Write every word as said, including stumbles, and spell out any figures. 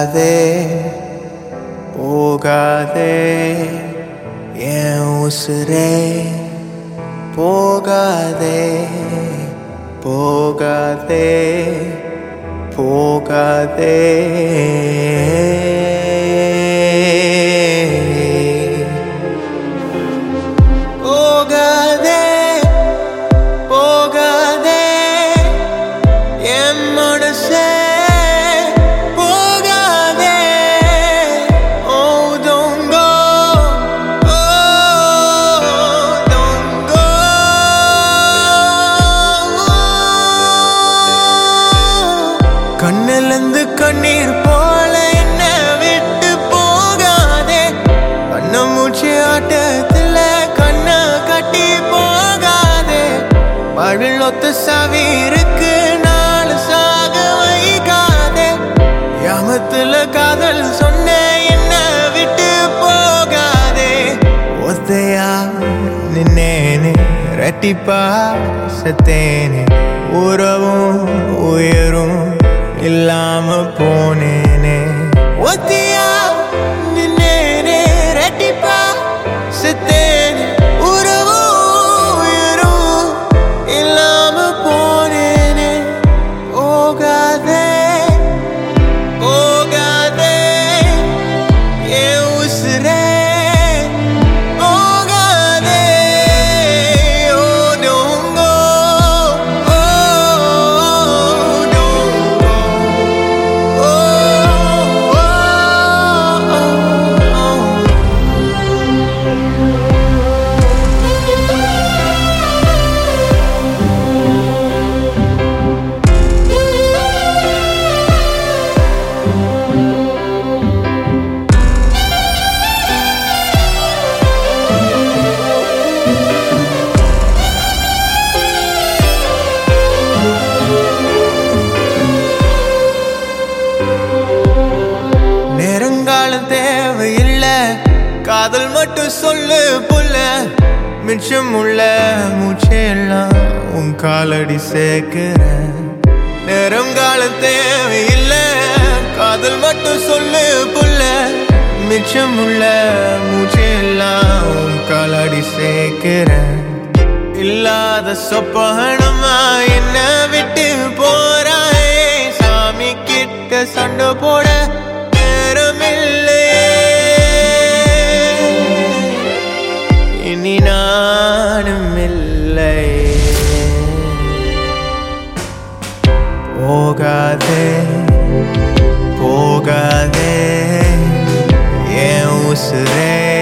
போகாதே போகாதே என் உசுரே போகாதே போகாதே போகாதே போகாதே போகாதே என் மனசே போகாதே. Oh don't go, oh don't go. கண்ணிலிருந்து கண்ணீர் போல என்ன விட்டு போகாதே. கண்ண மூச்சு ஆட்டத்துல கண்ண கட்டி போகாதே. பழலொத்த சாவி இருக்கு நாலு சாக வைக்காதே. யாமத்துல காதல் சொன்ன என்ன விட்டு போகாதே. ஒத்தையா நின்னேனே ரெட்டிப்பா செத்தேனே. உறவும் உயரும் இல்லாம போனேனே. ஒத்தையா நின்னேனே ரெட்டிப்பா செத்தேனே. உறவும் உயரும் இல்லாம போனேனே. போகாதே போகாதே என் உசுரே போகாதே. Oh don't go, oh don't go, oh oh oh. நேரங்காலம் தேவையில்லை, காதல் மட்டும் சொல்லு புள்ள. மிச்சம் உள்ள மூச்சையெல்லாம் உன் காலடி சேர்க்கிறேன். நேரங்காலம் தேவையில்லை, காதல் மட்டும் சொல்லு புள்ள. மிச்சம் உள்ள மூச்சையெல்லாம் உன் காலடி சேர்க்கிறேன். இல்லாத சொப்பனமா என்ன விட்டு போறாயே. சாமி கிட்ட சண்டை போட நேரமில்லையே. இனி நானும் இல்லை. போகாதே போகாதே என் உசுரே